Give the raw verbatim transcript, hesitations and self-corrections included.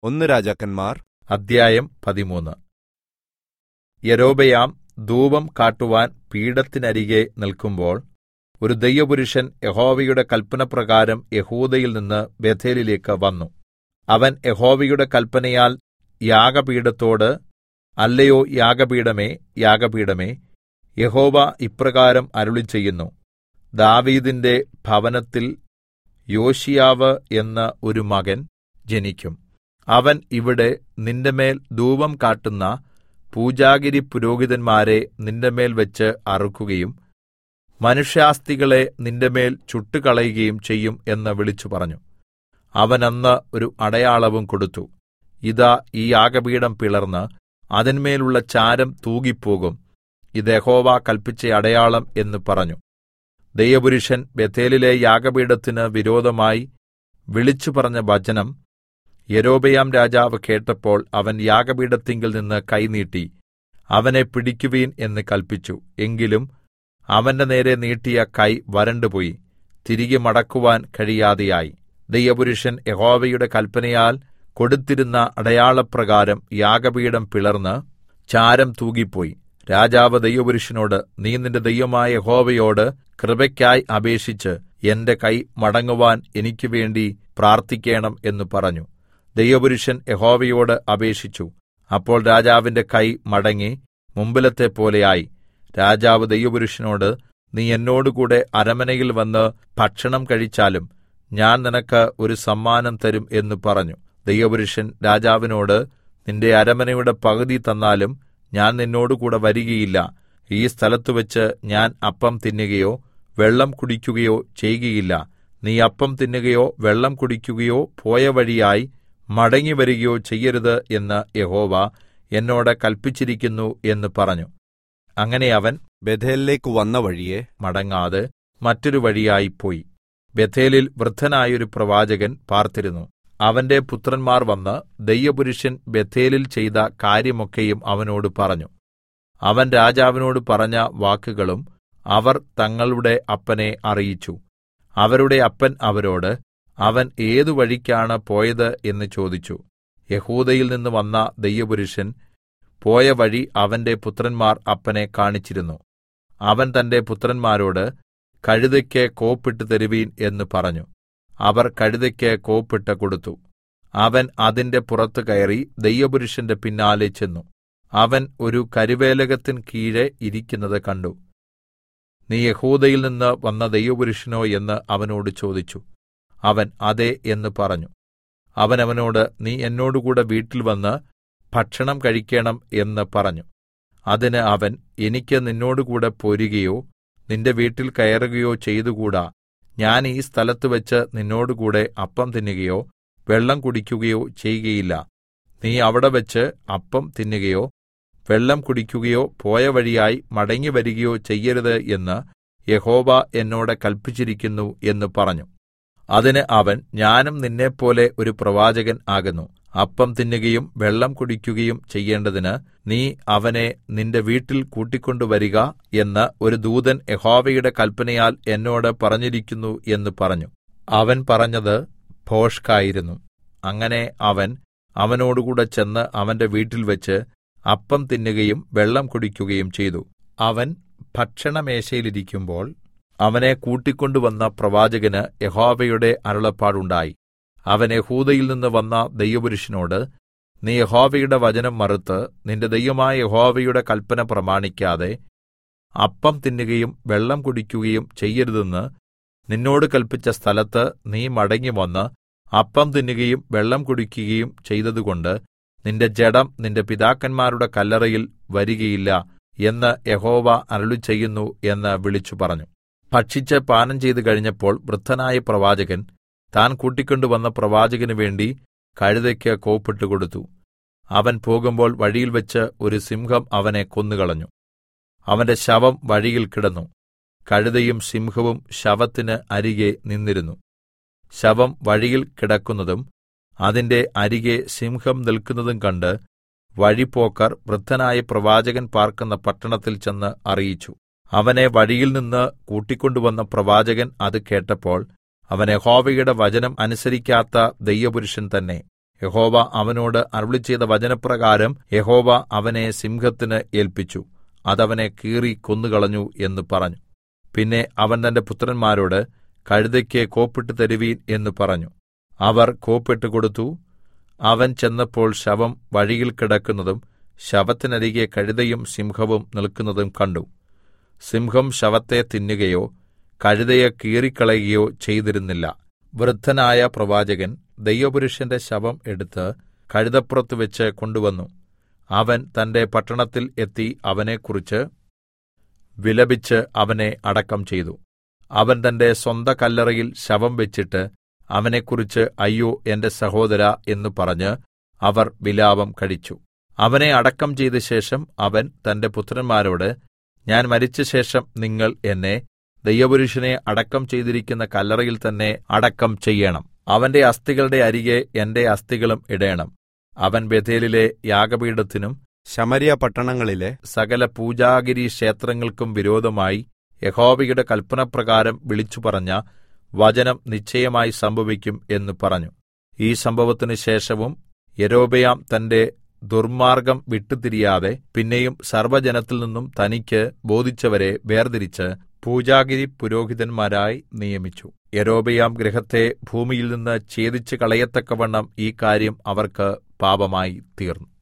ഒന്ന് രാജാക്കന്മാർ അധ്യായം പതിമൂന്ന്. യൊരോബെയാം ധൂപം കാട്ടുവാൻ പീഠത്തിനരികെ നിൽക്കുമ്പോൾ ഒരു ദൈവപുരുഷൻ യഹോവയുടെ കല്പനപ്രകാരം യെഹൂദയിൽ നിന്ന് ബേഥേലിലേക്ക് വന്നു. അവൻ യഹോവയുടെ കല്പനയാൽ യാഗപീഠത്തോട്, അല്ലയോ യാഗപീഠമേ, യാഗപീഠമേ, യഹോവ ഇപ്രകാരം അരുളിച്ചെയ്യുന്നു, ദാവീദിന്റെ ഭവനത്തിൽ യോശിയാവ് എന്ന ഒരു മകൻ ജനിക്കും. അവൻ ഇവിടെ നിന്റെമേൽ ധൂപം കാട്ടുന്ന പൂജാഗിരി പുരോഹിതന്മാരെ നിന്റെമേൽ വെച്ച് അറുക്കുകയും മനുഷ്യാസ്ഥികളെ നിന്റെമേൽ ചുട്ടുകളയുകയും ചെയ്യും എന്ന് വിളിച്ചു പറഞ്ഞു. അവൻ അന്ന് ഒരു അടയാളവും കൊടുത്തു. ഇതാ, ഈ യാഗപീഠം പിളർന്ന് അതിന്മേലുള്ള ചാരം തൂകിപ്പോകും. ഇത് യഹോവ കല്പിച്ച അടയാളം എന്ന് പറഞ്ഞു. ദൈവപുരുഷൻ ബേഥേലിലെ യാഗപീഠത്തിന് വിരോധമായി വിളിച്ചു പറഞ്ഞ വചനം യൊരോബെയാം രാജാവ് കേട്ടപ്പോൾ അവൻ യാഗപീഠത്തിങ്കൽ നിന്ന് കൈ നീട്ടി, അവനെ പിടിക്കുവീൻ എന്ന് കല്പിച്ചു. എങ്കിലും അവന്റെ നേരെ നീട്ടിയ കൈ വരണ്ടുപോയി, തിരികെ മടക്കുവാൻ കഴിയാതെയായി. ദൈവപുരുഷൻ യഹോവയുടെ കല്പനയാൽ കൊടുത്തിരുന്ന അടയാളപ്രകാരം യാഗപീഠം പിളർന്ന് ചാരം തൂകിപ്പോയി. രാജാവ് ദൈവപുരുഷനോട്, നീ നിന്റെ ദൈവമായ യഹോവയോട് കൃപയ്ക്കായി അപേക്ഷിച്ച് എന്റെ കൈ മടങ്ങുവാൻ എനിക്ക് വേണ്ടി പ്രാർത്ഥിക്കേണം എന്ന് പറഞ്ഞു. ദൈവപുരുഷൻ യഹോവയോട് അപേക്ഷിച്ചു. അപ്പോൾ രാജാവിന്റെ കൈ മടങ്ങി മുമ്പിലത്തെ പോലെയായി. രാജാവ് ദൈവപുരുഷനോട്, നീ എന്നോടുകൂടെ അരമനയിൽ വന്ന് ഭക്ഷണം കഴിച്ചാലും ഞാൻ നിനക്ക് ഒരു സമ്മാനം തരും എന്ന് പറഞ്ഞു. ദൈവപുരുഷൻ രാജാവിനോട്, നിന്റെ അരമനയുടെ പകുതി തന്നാലും ഞാൻ നിന്നോടുകൂടെ വരികയില്ല. ഈ സ്ഥലത്തുവെച്ച് ഞാൻ അപ്പം തിന്നുകയോ വെള്ളം കുടിക്കുകയോ ചെയ്യുകയില്ല. നീ അപ്പം തിന്നുകയോ വെള്ളം കുടിക്കുകയോ പോയ വഴിയായി മടങ്ങിവരികയോ ചെയ്യരുത് എന്ന് യഹോവ എന്നോട് കല്പിച്ചിരിക്കുന്നു എന്ന് പറഞ്ഞു. അങ്ങനെ അവൻ ബേഥേലിലേക്ക് വന്ന വഴിയെ മടങ്ങാതെ മറ്റൊരു വഴിയായി പോയി. ബേഥേലിൽ വൃദ്ധനായൊരു പ്രവാചകൻ പാർത്തിരുന്നു. അവന്റെ പുത്രന്മാർ വന്ന് ദൈവപുരുഷൻ ബേഥേലിൽ ചെയ്ത കാര്യമൊക്കെയും അവനോട് പറഞ്ഞു. അവൻ രാജാവിനോട് പറഞ്ഞ വാക്കുകളും അവർ തങ്ങളുടെ അപ്പനെ അറിയിച്ചു. അവരുടെ അപ്പൻ അവരോട്, അവൻ ഏതു വഴിക്കാണ് പോയത് എന്ന് ചോദിച്ചു. യെഹൂദയിൽ നിന്ന് വന്ന ദൈവപുരുഷൻ പോയ വഴി അവന്റെ പുത്രന്മാർ അപ്പനെ കാണിച്ചിരുന്നു. അവൻ തന്റെ പുത്രന്മാരോട്, കഴുതയ്ക്ക് കോപ്പിട്ട് തരുവീൻ എന്ന് പറഞ്ഞു. അവർ കഴുതയ്ക്ക് കോപ്പിട്ട് കൊടുത്തു. അവൻ അതിന്റെ പുറത്ത് കയറി ദൈവപുരുഷന്റെ പിന്നാലെ ചെന്നു. അവൻ ഒരു കരുവേലകത്തിൻ കീഴെ ഇരിക്കുന്നത് കണ്ടു. നീ യെഹൂദയിൽ നിന്ന് വന്ന ദൈവപുരുഷനോ എന്ന് അവനോട് ചോദിച്ചു. അവൻ അതെ എന്ന് പറഞ്ഞു. അവൻ അവനോട്, നീ എന്നോടുകൂടെ വീട്ടിൽ വന്ന് ഭക്ഷണം കഴിക്കണം എന്ന് പറഞ്ഞു. അതിന് അവൻ, എനിക്ക് നിന്നോടുകൂടെ പോരുകയോ നിന്റെ വീട്ടിൽ കയറുകയോ ചെയ്തുകൂടാ. ഞാൻ ഈ സ്ഥലത്ത് വെച്ച് നിന്നോടുകൂടെ അപ്പം തിന്നുകയോ വെള്ളം കുടിക്കുകയോ ചെയ്യുകയില്ല. നീ അവിടെ വെച്ച് അപ്പം തിന്നുകയോ വെള്ളം കുടിക്കുകയോ പോയ വഴിയായി മടങ്ങിവരികയോ ചെയ്യരുത് എന്ന് യഹോവ എന്നോട് കല്പിച്ചിരിക്കുന്നു എന്ന് പറഞ്ഞു. അതിന് അവൻ, ഞാനും നിന്നെപ്പോലെ ഒരു പ്രവാചകൻ ആകുന്നു. അപ്പം തിന്നുകയും വെള്ളം കുടിക്കുകയും ചെയ്യേണ്ടതിന് നീ അവനെ നിന്റെ വീട്ടിൽ കൂട്ടിക്കൊണ്ടുവരിക എന്ന് ഒരു ദൂതൻ യഹോവയുടെ കല്പനയാൽ എന്നോട് പറഞ്ഞിരിക്കുന്നു എന്ന് പറഞ്ഞു. അവൻ പറഞ്ഞത് ഭോഷ്കായിരുന്നു. അങ്ങനെ അവൻ അവനോടുകൂടെ ചെന്ന് അവന്റെ വീട്ടിൽ വെച്ച് അപ്പം തിന്നുകയും വെള്ളം കുടിക്കുകയും ചെയ്തു. അവൻ ഭക്ഷണമേശയിലിരിക്കുമ്പോൾ അവനെ കൂട്ടിക്കൊണ്ടുവന്ന പ്രവാചകന് യഹോവയുടെ അരുളപ്പാടുണ്ടായി. അവൻ യെഹൂദയിൽ നിന്ന് വന്ന ദൈവപുരുഷനോട്, നീ യഹോവയുടെ വചനം മറുത്ത് നിന്റെ ദൈവമായ യഹോവയുടെ കല്പന പ്രമാണിക്കാതെ അപ്പം തിന്നുകയും വെള്ളം കുടിക്കുകയും ചെയ്യരുതെന്ന് നിന്നോട് കല്പിച്ച സ്ഥലത്ത് നീ മടങ്ങിവന്ന് അപ്പം തിന്നുകയും വെള്ളം കുടിക്കുകയും ചെയ്തതുകൊണ്ട് നിന്റെ ജഡം നിന്റെ പിതാക്കന്മാരുടെ കല്ലറയിൽ വരികയില്ല എന്ന് യഹോവ അരുളിച്ചെയ്യുന്നു എന്ന് വിളിച്ചു പറഞ്ഞു. ഭക്ഷിച്ച് പാനം ചെയ്തു കഴിഞ്ഞപ്പോൾ വൃദ്ധനായ പ്രവാചകൻ താൻ കൂട്ടിക്കൊണ്ടുവന്ന പ്രവാചകന് വേണ്ടി കഴുതയ്ക്ക് കോപ്പിട്ട് കൊടുത്തു. അവൻ പോകുമ്പോൾ വഴിയിൽ വെച്ച് ഒരു സിംഹം അവനെ കൊന്നുകളഞ്ഞു. അവന്റെ ശവം വഴിയിൽ കിടന്നു. കഴുതയും സിംഹവും ശവത്തിന് അരികെ നിന്നിരുന്നു. ശവം വഴിയിൽ കിടക്കുന്നതും അതിന്റെ അരികെ സിംഹം നിൽക്കുന്നതും കണ്ട് വഴിപോക്കർ വൃദ്ധനായ പ്രവാചകൻ പാർക്കുന്ന പട്ടണത്തിൽ ചെന്ന് അറിയിച്ചു. അവനെ വഴിയിൽ നിന്ന് കൂട്ടിക്കൊണ്ടുവന്ന പ്രവാചകൻ അത് കേട്ടപ്പോൾ അവൻ യഹോവയുടെ വചനം അനുസരിക്കാത്ത ദൈവപുരുഷൻ തന്നെ. യഹോവ അവനോട് അരുളിച്ചെയ്ത വചനപ്രകാരം യഹോവ അവനെ സിംഹത്തിന് ഏല്പിച്ചു, അതവനെ കീറി കൊന്നുകളഞ്ഞു എന്ന് പറഞ്ഞു. പിന്നെ അവൻ തന്റെ പുത്രന്മാരോട്, കഴുതയ്ക്ക് കോപ്പിട്ട് തരുവീൻ എന്ന് പറഞ്ഞു. അവർ കോപ്പിട്ട് കൊടുത്തു. അവൻ ചെന്നപ്പോൾ ശവം വഴിയിൽ കിടക്കുന്നതും ശവത്തിനരികെ കഴുതയും സിംഹവും നിൽക്കുന്നതും കണ്ടു. സിംഹം ശവത്തെ തിന്നുകയോ കഴുതയെ കീറിക്കളയുകയോ ചെയ്തിരുന്നില്ല. വൃദ്ധനായ പ്രവാചകൻ ദൈവപുരുഷന്റെ ശവം എടുത്ത് കഴുതപ്പുറത്ത് വെച്ച് കൊണ്ടുവന്നു. അവൻ തന്റെ പട്ടണത്തിൽ എത്തി അവനെക്കുറിച്ച് വിലപിച്ച് അവനെ അടക്കം ചെയ്തു. അവൻ തന്റെ സ്വന്ത കല്ലറയിൽ ശവം വെച്ചിട്ട് അവനെക്കുറിച്ച് അയ്യോ എന്റെ സഹോദരാ എന്ന് പറഞ്ഞ് അവർ വിലാപം കഴിച്ചു. അവനെ അടക്കം ചെയ്ത ശേഷം അവൻ തന്റെ പുത്രന്മാരോട്, ഞാൻ മരിച്ചശേഷം നിങ്ങൾ എന്നെ ദൈവപുരുഷനെ അടക്കം ചെയ്തിരിക്കുന്ന കല്ലറയിൽ തന്നെ അടക്കം ചെയ്യണം. അവന്റെ അസ്ഥികളുടെ അരികെ എന്റെ അസ്ഥികളും ഇടേണം. അവൻ ബേഥേലിലെ യാഗപീഠത്തിനും ശമര്യ പട്ടണങ്ങളിലെ സകല പൂജാഗിരി ക്ഷേത്രങ്ങൾക്കും വിരോധമായി യഹോവയുടെ കല്പനപ്രകാരം വിളിച്ചുപറഞ്ഞ വചനം നിശ്ചയമായി സംഭവിക്കും എന്ന് പറഞ്ഞു. ഈ സംഭവത്തിന് ശേഷവും യൊരോബെയാം തന്റെ ദുർമാർഗ്ഗം വിട്ടുതിരിയാതെ പിന്നെയും സർവ്വജനത്തിൽ നിന്നും തനിക്ക് ബോധിച്ചവരെ വേർതിരിച്ച് പൂജാഗിരി പുരോഹിതന്മാരായി നിയമിച്ചു. യൊരോബെയാം ഗൃഹത്തെ ഭൂമിയിൽ നിന്ന് ഛേദിച്ചു കളയത്തക്കവണ്ണം ഈ കാര്യം അവർക്ക് പാപമായി തീർന്നു.